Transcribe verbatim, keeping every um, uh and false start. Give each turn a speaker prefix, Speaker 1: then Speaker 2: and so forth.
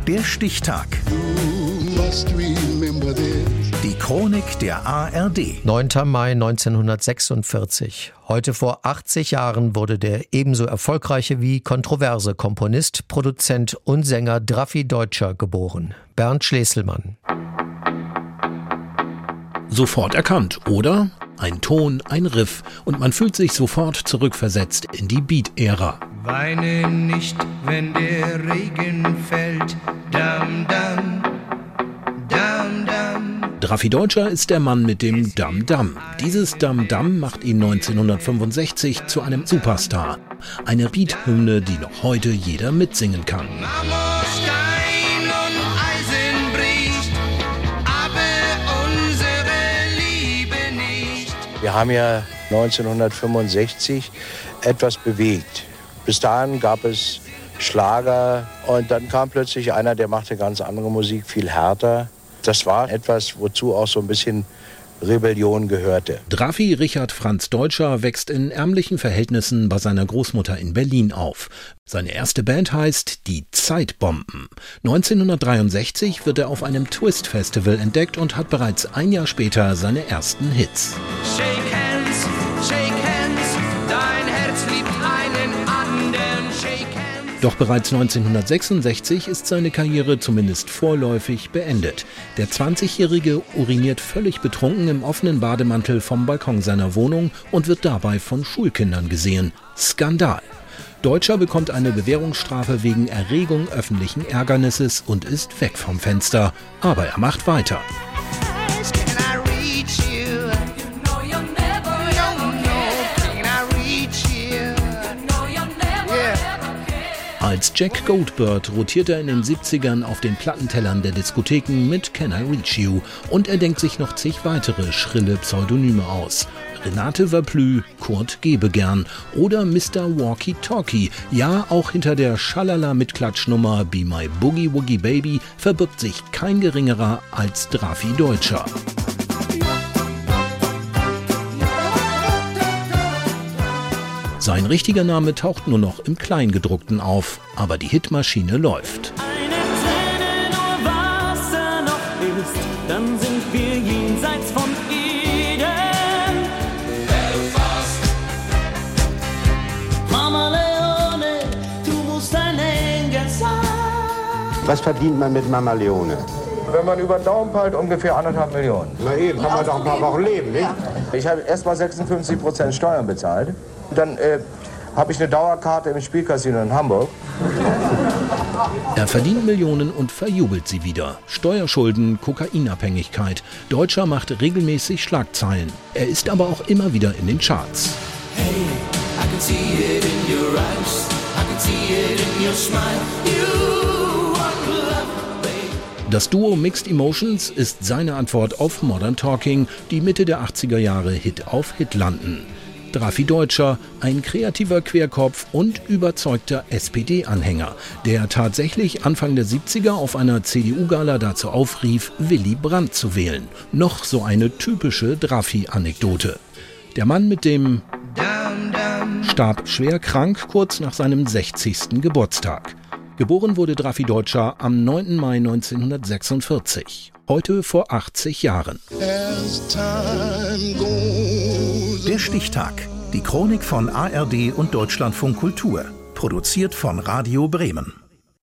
Speaker 1: Der Stichtag. Die Chronik der A R D.
Speaker 2: neunter Mai neunzehnhundertsechsundvierzig. Heute vor achtzig Jahren wurde der ebenso erfolgreiche wie kontroverse Komponist, Produzent und Sänger Drafi Deutscher geboren. Bernd Schlesselmann.
Speaker 3: Sofort erkannt, oder? Ein Ton, ein Riff und man fühlt sich sofort zurückversetzt in die Beat-Ära.
Speaker 4: Weine nicht, wenn der Regen fällt, dam, dam, dam, dam.
Speaker 3: Drafi Deutscher ist der Mann mit dem Dam Dam. Dieses Dam Dam macht ihn neunzehnhundertfünfundsechzig zu einem Superstar. Eine Beat-Hymne, die noch heute jeder mitsingen kann.
Speaker 4: Marmorstein und Eisen bricht, aber unsere Liebe nicht.
Speaker 5: Wir haben ja neunzehnhundertfünfundsechzig etwas bewegt. Bis dahin gab es Schlager und dann kam plötzlich einer, der machte ganz andere Musik, viel härter. Das war etwas, wozu auch so ein bisschen Rebellion gehörte.
Speaker 3: Drafi Richard Franz Deutscher wächst in ärmlichen Verhältnissen bei seiner Großmutter in Berlin auf. Seine erste Band heißt Die Zeitbomben. neunzehnhundertdreiundsechzig wird er auf einem Twist-Festival entdeckt und hat bereits ein Jahr später seine ersten Hits.
Speaker 4: Shake hands, shake hands, dein Herz liebt einen anderen, shake hands.
Speaker 3: Doch bereits neunzehnhundertsechsundsechzig ist seine Karriere zumindest vorläufig beendet. Der zwanzigjährige uriniert völlig betrunken im offenen Bademantel vom Balkon seiner Wohnung und wird dabei von Schulkindern gesehen. Skandal! Deutscher bekommt eine Bewährungsstrafe wegen Erregung öffentlichen Ärgernisses und ist weg vom Fenster. Aber er macht weiter. Als Jack Goldbird rotiert er in den siebzigern auf den Plattentellern der Diskotheken mit Can I Reach You und er denkt sich noch zig weitere schrille Pseudonyme aus. Renate Verplü, Kurt Gebegern oder Mister Walkie Talkie. Ja, auch hinter der Schalala-Mitklatschnummer Be My Boogie Woogie Baby verbirgt sich kein geringerer als Drafi Deutscher. Sein richtiger Name taucht nur noch im Kleingedruckten auf, aber die Hitmaschine läuft.
Speaker 6: Eine Träne nur Wasser noch ist, dann sind wir jenseits von Eden. Belfast. Mama Leone, du musst ein Engel sein.
Speaker 7: Was verdient man mit Mama Leone?
Speaker 5: Wenn man über den Daumen peilt, ungefähr anderthalb Millionen.
Speaker 7: Na eben, kann man doch ein paar Wochen leben, nicht?
Speaker 5: Ich habe erst mal sechsundfünfzig Prozent Steuern bezahlt. Dann äh, habe ich eine Dauerkarte im Spielcasino in Hamburg.
Speaker 3: Er verdient Millionen und verjubelt sie wieder. Steuerschulden, Kokainabhängigkeit. Deutscher macht regelmäßig Schlagzeilen. Er ist aber auch immer wieder in den Charts.
Speaker 6: Hey, I can see it in your eyes. I can see it in your smile. You want love, babe.
Speaker 3: Das Duo Mixed Emotions ist seine Antwort auf Modern Talking, die Mitte der achtziger Jahre Hit auf Hit landen. Drafi Deutscher, ein kreativer Querkopf und überzeugter S P D-Anhänger, der tatsächlich Anfang der siebziger auf einer C D U-Gala dazu aufrief, Willy Brandt zu wählen. Noch so eine typische Drafi-Anekdote. Der Mann mit dem starb schwer krank kurz nach seinem sechzigsten Geburtstag. Geboren wurde Drafi Deutscher am neunten Mai neunzehnhundertsechsundvierzig. Heute vor achtzig Jahren.
Speaker 1: Der Stichtag. Die Chronik von A R D und Deutschlandfunk Kultur. Produziert von Radio Bremen.